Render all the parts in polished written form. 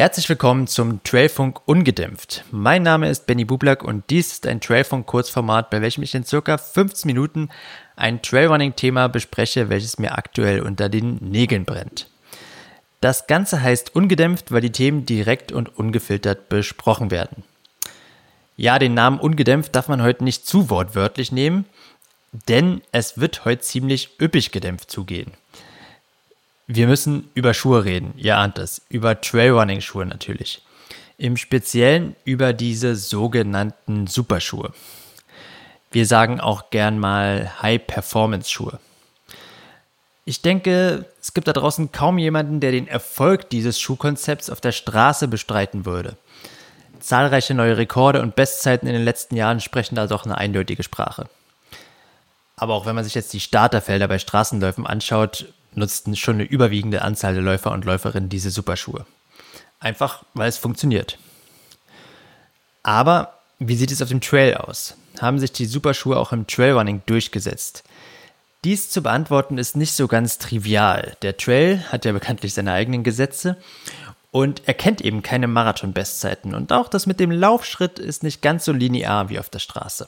Herzlich willkommen zum Trailfunk Ungedämpft. Mein Name ist Benny Bublak und dies ist ein Trailfunk-Kurzformat, bei welchem ich in ca. 15 Minuten ein Trailrunning-Thema bespreche, welches mir aktuell unter den Nägeln brennt. Das Ganze heißt ungedämpft, weil die Themen direkt und ungefiltert besprochen werden. Ja, den Namen ungedämpft darf man heute nicht zu wortwörtlich nehmen, denn es wird heute ziemlich üppig gedämpft zugehen. Wir müssen über Schuhe reden, ihr ahnt es, über Trailrunning-Schuhe natürlich. Im Speziellen über diese sogenannten Superschuhe. Wir sagen auch gern mal High-Performance-Schuhe. Ich denke, es gibt da draußen kaum jemanden, der den Erfolg dieses Schuhkonzepts auf der Straße bestreiten würde. Zahlreiche neue Rekorde und Bestzeiten in den letzten Jahren sprechen da doch eine eindeutige Sprache. Aber auch wenn man sich jetzt die Starterfelder bei Straßenläufen anschaut, nutzten schon eine überwiegende Anzahl der Läufer und Läuferinnen diese Superschuhe. Einfach, weil es funktioniert. Aber wie sieht es auf dem Trail aus? Haben sich die Superschuhe auch im Trailrunning durchgesetzt? Dies zu beantworten ist nicht so ganz trivial. Der Trail hat ja bekanntlich seine eigenen Gesetze und er kennt eben keine Marathon-Bestzeiten. Und auch das mit dem Laufschritt ist nicht ganz so linear wie auf der Straße.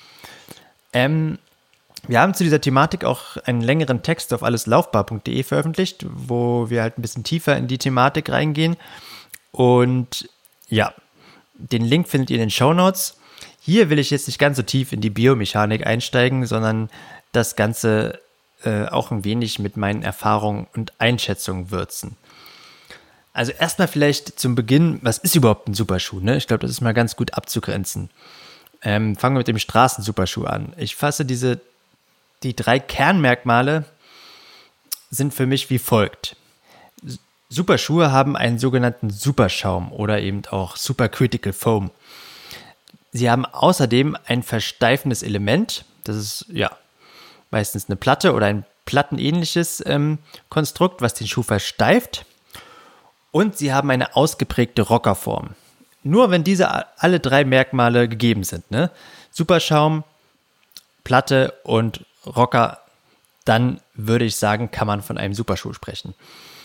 Wir haben zu dieser Thematik auch einen längeren Text auf alleslaufbar.de veröffentlicht, wo wir halt ein bisschen tiefer in die Thematik reingehen. Und ja, den Link findet ihr in den Shownotes. Hier will ich jetzt nicht ganz so tief in die Biomechanik einsteigen, sondern das Ganze auch ein wenig mit meinen Erfahrungen und Einschätzungen würzen. Also erstmal vielleicht zum Beginn, was ist überhaupt ein Superschuh? Ne? Ich glaube, das ist mal ganz gut abzugrenzen. Fangen wir mit dem Straßensuperschuh an. Ich fasse die 3 Kernmerkmale sind für mich wie folgt. Superschuhe haben einen sogenannten Superschaum oder eben auch Supercritical Foam. Sie haben außerdem ein versteifendes Element, das ist ja meistens eine Platte oder ein plattenähnliches Konstrukt, was den Schuh versteift. Und sie haben eine ausgeprägte Rockerform. Nur wenn diese alle 3 Merkmale gegeben sind, ne? Superschaum, Platte und Rocker, dann würde ich sagen, kann man von einem Superschuh sprechen.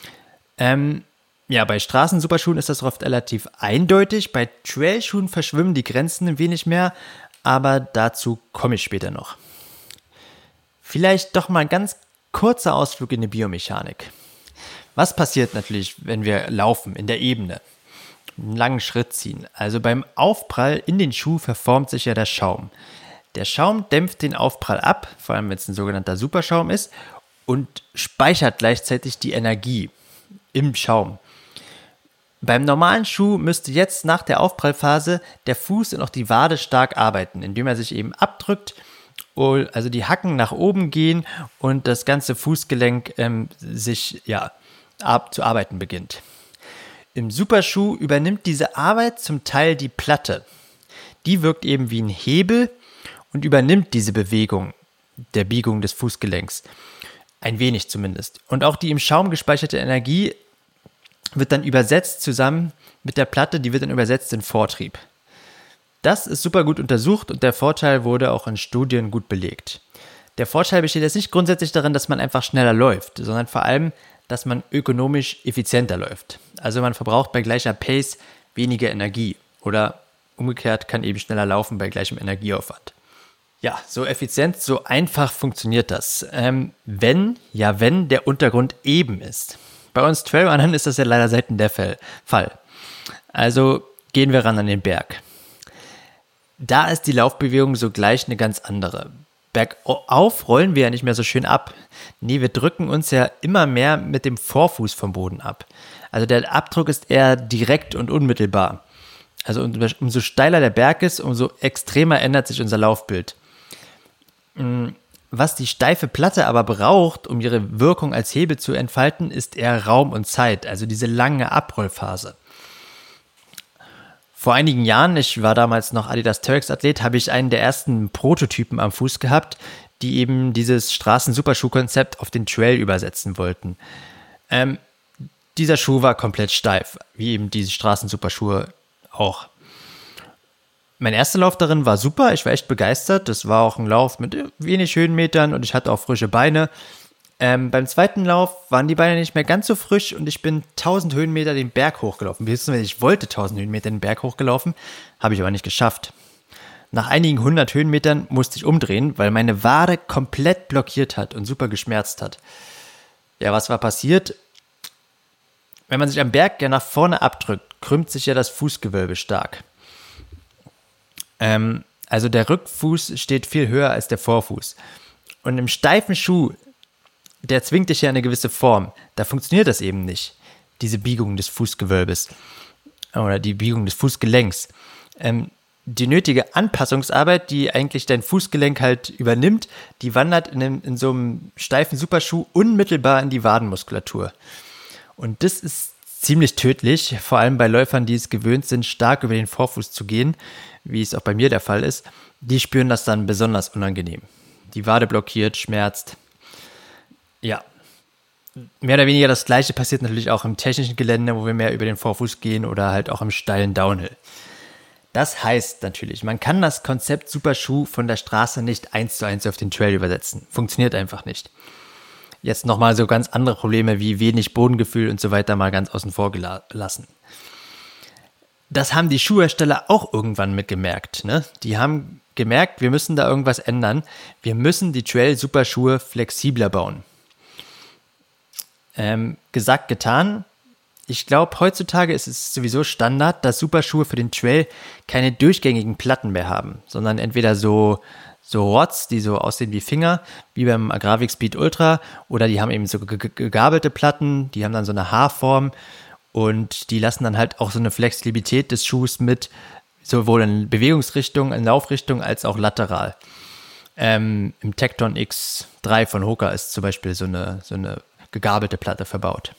Bei Straßensuperschuhen ist das oft relativ eindeutig. Bei Trailschuhen verschwimmen die Grenzen ein wenig mehr, aber dazu komme ich später noch. Vielleicht doch mal ein ganz kurzer Ausflug in die Biomechanik. Was passiert natürlich, wenn wir laufen in der Ebene? Einen langen Schritt ziehen. Also beim Aufprall in den Schuh verformt sich ja der Schaum. Der Schaum dämpft den Aufprall ab, vor allem wenn es ein sogenannter Superschaum ist, und speichert gleichzeitig die Energie im Schaum. Beim normalen Schuh müsste jetzt nach der Aufprallphase der Fuß und auch die Wade stark arbeiten, indem er sich eben abdrückt, also die Hacken nach oben gehen und das ganze Fußgelenk sich zu arbeiten beginnt. Im Superschuh übernimmt diese Arbeit zum Teil die Platte. Die wirkt eben wie ein Hebel und übernimmt diese Bewegung der Biegung des Fußgelenks. Ein wenig zumindest. Und auch die im Schaum gespeicherte Energie wird dann übersetzt zusammen mit der Platte, die wird dann übersetzt in Vortrieb. Das ist super gut untersucht und der Vorteil wurde auch in Studien gut belegt. Der Vorteil besteht jetzt nicht grundsätzlich darin, dass man einfach schneller läuft, sondern vor allem, dass man ökonomisch effizienter läuft. Also man verbraucht bei gleicher Pace weniger Energie oder umgekehrt kann eben schneller laufen bei gleichem Energieaufwand. Ja, so effizient, so einfach funktioniert das. Wenn der Untergrund eben ist. Bei uns Trailrunnern ist das ja leider selten der Fall. Also gehen wir ran an den Berg. Da ist die Laufbewegung sogleich eine ganz andere. Bergauf rollen wir ja nicht mehr so schön ab. Nee, wir drücken uns ja immer mehr mit dem Vorfuß vom Boden ab. Also der Abdruck ist eher direkt und unmittelbar. Also umso steiler der Berg ist, umso extremer ändert sich unser Laufbild. Was die steife Platte aber braucht, um ihre Wirkung als Hebel zu entfalten, ist eher Raum und Zeit, also diese lange Abrollphase. Vor einigen Jahren, ich war damals noch Adidas Terex-Athlet, habe ich einen der ersten Prototypen am Fuß gehabt, die eben dieses Straßen-Superschuh-Konzept auf den Trail übersetzen wollten. Dieser Schuh war komplett steif, wie eben diese Straßen-Superschuhe auch. Mein erster Lauf darin war super, ich war echt begeistert. Das war auch ein Lauf mit wenig Höhenmetern und ich hatte auch frische Beine. Beim zweiten Lauf waren die Beine nicht mehr ganz so frisch und ich bin 1000 Höhenmeter den Berg hochgelaufen. Beziehungsweise ich wollte 1000 Höhenmeter den Berg hochgelaufen, habe ich aber nicht geschafft. Nach einigen 100 Höhenmetern musste ich umdrehen, weil meine Wade komplett blockiert hat und super geschmerzt hat. Ja, was war passiert? Wenn man sich am Berg ja nach vorne abdrückt, krümmt sich ja das Fußgewölbe stark. Also der Rückfuß steht viel höher als der Vorfuß. Und im steifen Schuh, der zwingt dich ja in eine gewisse Form. Da funktioniert das eben nicht, diese Biegung des Fußgewölbes oder die Biegung des Fußgelenks. Die nötige Anpassungsarbeit, die eigentlich dein Fußgelenk halt übernimmt, die wandert in so einem steifen Superschuh unmittelbar in die Wadenmuskulatur. Und das ist ziemlich tödlich, vor allem bei Läufern, die es gewöhnt sind, stark über den Vorfuß zu gehen, wie es auch bei mir der Fall ist. Die spüren das dann besonders unangenehm. Die Wade blockiert, schmerzt. Ja, mehr oder weniger das Gleiche passiert natürlich auch im technischen Gelände, wo wir mehr über den Vorfuß gehen oder halt auch im steilen Downhill. Das heißt natürlich, man kann das Konzept Superschuh von der Straße nicht 1:1 auf den Trail übersetzen. Funktioniert einfach nicht. Jetzt nochmal so ganz andere Probleme wie wenig Bodengefühl und so weiter mal ganz außen vor gelassen. Das haben die Schuhhersteller auch irgendwann mitgemerkt, ne? Die haben gemerkt, wir müssen da irgendwas ändern. Wir müssen die Trail-Superschuhe flexibler bauen. Gesagt, getan. Ich glaube, heutzutage ist es sowieso Standard, dass Superschuhe für den Trail keine durchgängigen Platten mehr haben, sondern entweder so Rods, die so aussehen wie Finger, wie beim Agravix Speed Ultra, oder die haben eben so gegabelte Platten, die haben dann so eine Haarform und die lassen dann halt auch so eine Flexibilität des Schuhs mit, sowohl in Bewegungsrichtung, in Laufrichtung, als auch lateral. Im Tecton X3 von Hoka ist zum Beispiel so eine gegabelte Platte verbaut.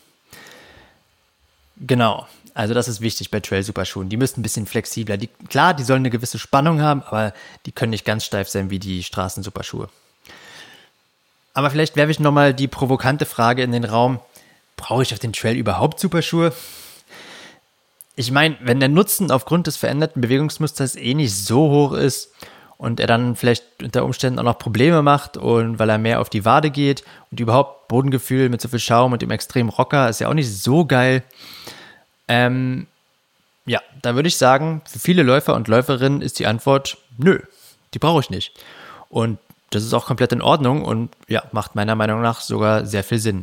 Genau, also das ist wichtig bei Trail-Superschuhen. Die müssen ein bisschen flexibler. Die sollen eine gewisse Spannung haben, aber die können nicht ganz steif sein wie die Straßen-Superschuhe. Aber vielleicht werfe ich nochmal die provokante Frage in den Raum, brauche ich auf den Trail überhaupt Superschuhe? Ich meine, wenn der Nutzen aufgrund des veränderten Bewegungsmusters nicht so hoch ist und er dann vielleicht unter Umständen auch noch Probleme macht und weil er mehr auf die Wade geht und überhaupt Bodengefühl mit so viel Schaum und dem extremen Rocker ist ja auch nicht so geil. Ja, da würde ich sagen, für viele Läufer und Läuferinnen ist die Antwort, nö, die brauche ich nicht. Und das ist auch komplett in Ordnung und ja, macht meiner Meinung nach sogar sehr viel Sinn.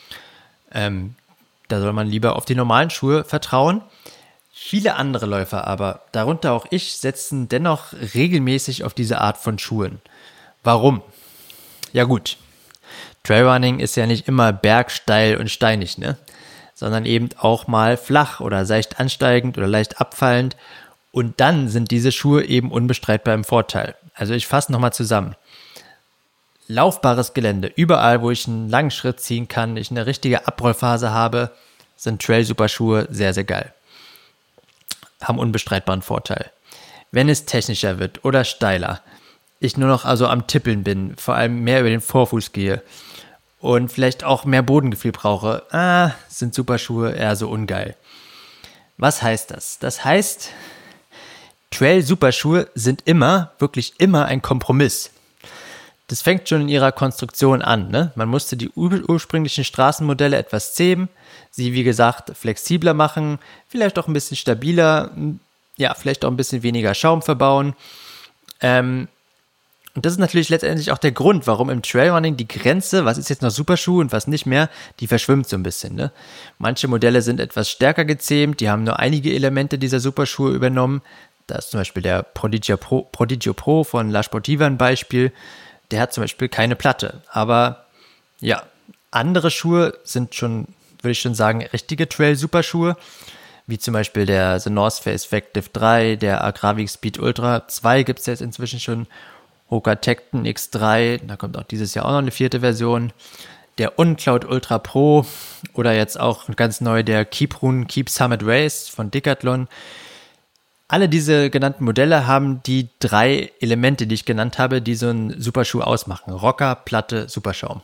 Da soll man lieber auf die normalen Schuhe vertrauen. Viele andere Läufer aber, darunter auch ich, setzen dennoch regelmäßig auf diese Art von Schuhen. Warum? Ja gut, Trailrunning ist ja nicht immer bergsteil und steinig, ne? Sondern eben auch mal flach oder seicht ansteigend oder leicht abfallend. Und dann sind diese Schuhe eben unbestreitbar im Vorteil. Also ich fasse nochmal zusammen. Laufbares Gelände, überall, wo ich einen langen Schritt ziehen kann, ich eine richtige Abrollphase habe, sind Trail-Superschuhe sehr, sehr geil. Haben unbestreitbaren Vorteil. Wenn es technischer wird oder steiler, ich nur noch also am Tippeln bin, vor allem mehr über den Vorfuß gehe und vielleicht auch mehr Bodengefühl brauche, sind Superschuhe eher so ungeil. Was heißt das? Das heißt, Trail-Superschuhe sind immer, wirklich immer ein Kompromiss. Das fängt schon in ihrer Konstruktion an, ne? Man musste die ursprünglichen Straßenmodelle etwas zähmen, sie wie gesagt flexibler machen, vielleicht auch ein bisschen stabiler, ja, vielleicht auch ein bisschen weniger Schaum verbauen. Und das ist natürlich letztendlich auch der Grund, warum im Trailrunning die Grenze, was ist jetzt noch Superschuh und was nicht mehr, die verschwimmt so ein bisschen, ne? Manche Modelle sind etwas stärker gezähmt, die haben nur einige Elemente dieser Superschuhe übernommen. Da ist zum Beispiel der Prodigio Pro von La Sportiva ein Beispiel. Der hat zum Beispiel keine Platte. Aber ja, andere Schuhe sind schon, würde ich schon sagen, richtige Trail-Superschuhe. Wie zum Beispiel der The North Face Vective 3, der Agravix Speed Ultra 2 gibt es jetzt inzwischen schon. Hoka Tecton X3, da kommt auch dieses Jahr auch noch eine 4. Version. Der Uncloud Ultra Pro oder jetzt auch ganz neu der Keeprun Keep Summit Race von Decathlon. Alle diese genannten Modelle haben die 3 Elemente, die ich genannt habe, die so einen Superschuh ausmachen. Rocker, Platte, Superschaum.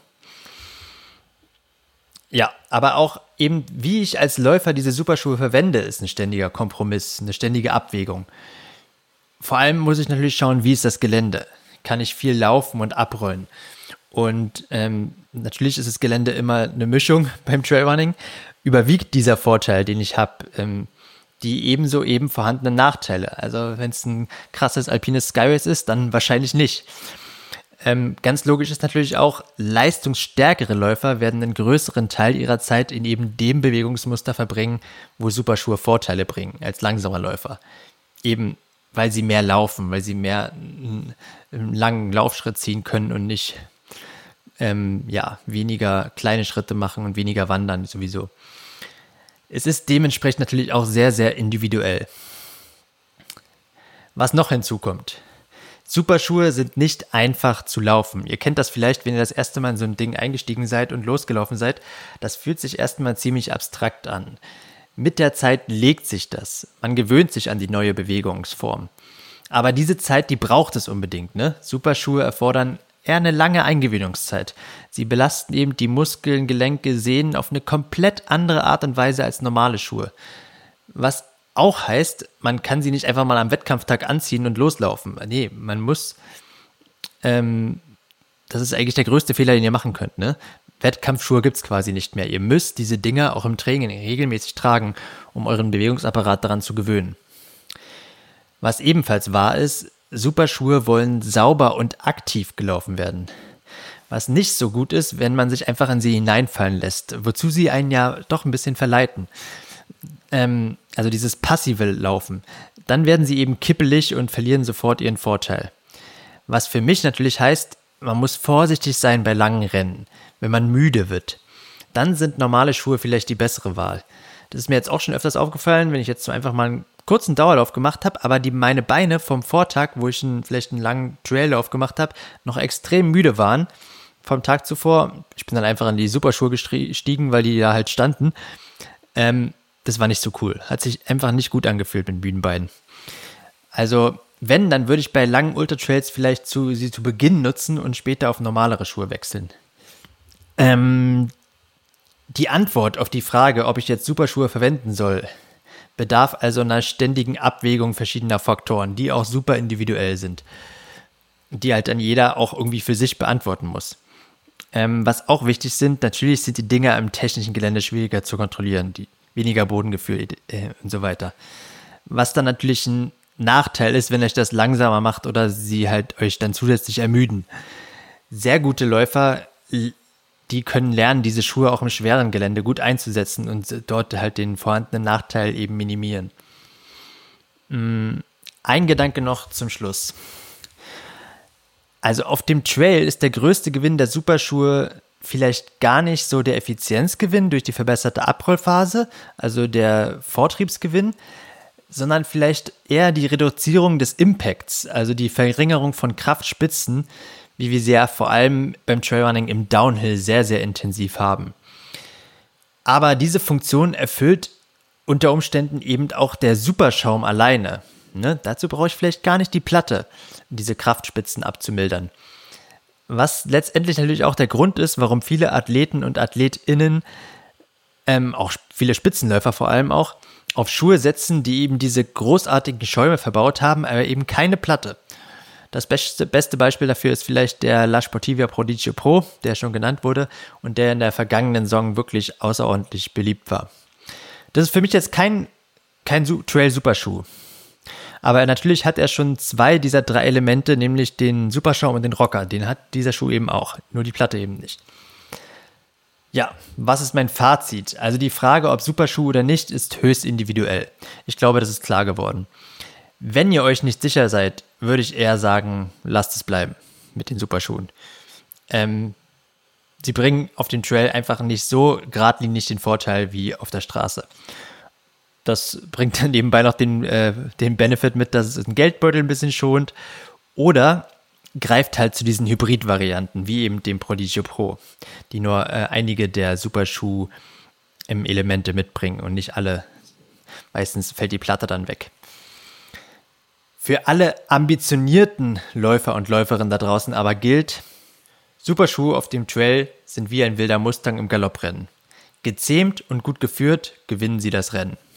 Ja, aber auch eben, wie ich als Läufer diese Superschuhe verwende, ist ein ständiger Kompromiss, eine ständige Abwägung. Vor allem muss ich natürlich schauen, wie ist das Gelände? Kann ich viel laufen und abrollen? Und natürlich ist das Gelände immer eine Mischung beim Trailrunning. Überwiegt dieser Vorteil, den ich habe, die ebenso eben vorhandenen Nachteile. Also wenn es ein krasses alpines Skyrace ist, dann wahrscheinlich nicht. Ganz logisch ist natürlich auch, leistungsstärkere Läufer werden einen größeren Teil ihrer Zeit in eben dem Bewegungsmuster verbringen, wo Superschuhe Vorteile bringen als langsamer Läufer. Eben weil sie mehr laufen, weil sie mehr einen langen Laufschritt ziehen können und nicht weniger kleine Schritte machen und weniger wandern sowieso. Es ist dementsprechend natürlich auch sehr, sehr individuell. Was noch hinzukommt: Superschuhe sind nicht einfach zu laufen. Ihr kennt das vielleicht, wenn ihr das erste Mal in so ein Ding eingestiegen seid und losgelaufen seid. Das fühlt sich erstmal ziemlich abstrakt an. Mit der Zeit legt sich das. Man gewöhnt sich an die neue Bewegungsform. Aber diese Zeit, die braucht es unbedingt, ne? Superschuhe erfordern eher eine lange Eingewöhnungszeit. Sie belasten eben die Muskeln, Gelenke, Sehnen auf eine komplett andere Art und Weise als normale Schuhe. Was auch heißt, man kann sie nicht einfach mal am Wettkampftag anziehen und loslaufen. Nee, man muss, das ist eigentlich der größte Fehler, den ihr machen könnt, ne? Wettkampfschuhe gibt es quasi nicht mehr. Ihr müsst diese Dinger auch im Training regelmäßig tragen, um euren Bewegungsapparat daran zu gewöhnen. Was ebenfalls wahr ist, Superschuhe wollen sauber und aktiv gelaufen werden. Was nicht so gut ist, wenn man sich einfach in sie hineinfallen lässt, wozu sie einen ja doch ein bisschen verleiten. Also dieses passive Laufen. Dann werden sie eben kippelig und verlieren sofort ihren Vorteil. Was für mich natürlich heißt, man muss vorsichtig sein bei langen Rennen. Wenn man müde wird, dann sind normale Schuhe vielleicht die bessere Wahl. Das ist mir jetzt auch schon öfters aufgefallen, wenn ich jetzt so einfach mal einen kurzen Dauerlauf gemacht habe, aber meine Beine vom Vortag, wo ich vielleicht einen langen Traillauf gemacht habe, noch extrem müde waren vom Tag zuvor. Ich bin dann einfach in die Superschuhe gestiegen, weil die da halt standen. Das war nicht so cool. Hat sich einfach nicht gut angefühlt mit müden Beinen. Also wenn, dann würde ich bei langen Ultratrails vielleicht sie zu Beginn nutzen und später auf normalere Schuhe wechseln. Die Antwort auf die Frage, ob ich jetzt Superschuhe verwenden soll, bedarf also einer ständigen Abwägung verschiedener Faktoren, die auch super individuell sind, die halt dann jeder auch irgendwie für sich beantworten muss. Was auch wichtig sind, natürlich sind die Dinger im technischen Gelände schwieriger zu kontrollieren, die weniger Bodengefühl und so weiter. Was dann natürlich ein Nachteil ist, wenn euch das langsamer macht oder sie halt euch dann zusätzlich ermüden. Sehr gute Läufer, die können lernen, diese Schuhe auch im schweren Gelände gut einzusetzen und dort halt den vorhandenen Nachteil eben minimieren. Ein Gedanke noch zum Schluss. Also auf dem Trail ist der größte Gewinn der Superschuhe vielleicht gar nicht so der Effizienzgewinn durch die verbesserte Abrollphase, also der Vortriebsgewinn, sondern vielleicht eher die Reduzierung des Impacts, also die Verringerung von Kraftspitzen, wie wir sie ja vor allem beim Trailrunning im Downhill sehr, sehr intensiv haben. Aber diese Funktion erfüllt unter Umständen eben auch der Superschaum alleine. Ne? Dazu brauche ich vielleicht gar nicht die Platte, diese Kraftspitzen abzumildern. Was letztendlich natürlich auch der Grund ist, warum viele Athleten und AthletInnen, auch viele Spitzenläufer vor allem auch, auf Schuhe setzen, die eben diese großartigen Schäume verbaut haben, aber eben keine Platte. Das beste Beispiel dafür ist vielleicht der La Sportiva Prodigio Pro, der schon genannt wurde und der in der vergangenen Saison wirklich außerordentlich beliebt war. Das ist für mich jetzt kein Trail-Superschuh. Aber natürlich hat er schon 2 dieser 3 Elemente, nämlich den Superschaum und den Rocker. Den hat dieser Schuh eben auch, nur die Platte eben nicht. Ja, was ist mein Fazit? Also die Frage, ob Superschuh oder nicht, ist höchst individuell. Ich glaube, das ist klar geworden. Wenn ihr euch nicht sicher seid, würde ich eher sagen, lasst es bleiben mit den Superschuhen. Sie bringen auf dem Trail einfach nicht so geradlinig den Vorteil wie auf der Straße. Das bringt dann nebenbei noch den Benefit mit, dass es den Geldbeutel ein bisschen schont. Oder greift halt zu diesen Hybrid-Varianten, wie eben dem Prodigio Pro, die nur einige der Superschuh-Elemente mitbringen und nicht alle. Meistens fällt die Platte dann weg. Für alle ambitionierten Läufer und Läuferinnen da draußen aber gilt, Superschuhe auf dem Trail sind wie ein wilder Mustang im Galopprennen. Gezähmt und gut geführt gewinnen sie das Rennen.